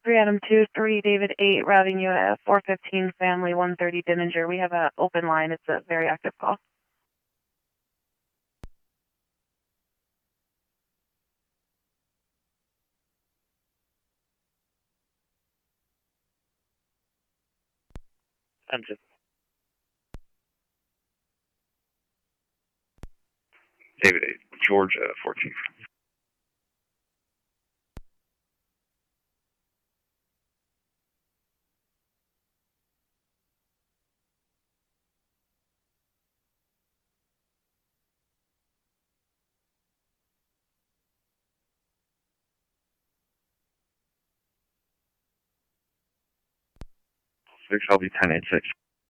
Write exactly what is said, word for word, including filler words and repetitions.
three Adam two three David eight, routing you at four fifteen Family one thirty Denninger. We have an open line. It's a very active call. Engine. David eight, Georgia fourteen. six, I'll be ten eight six.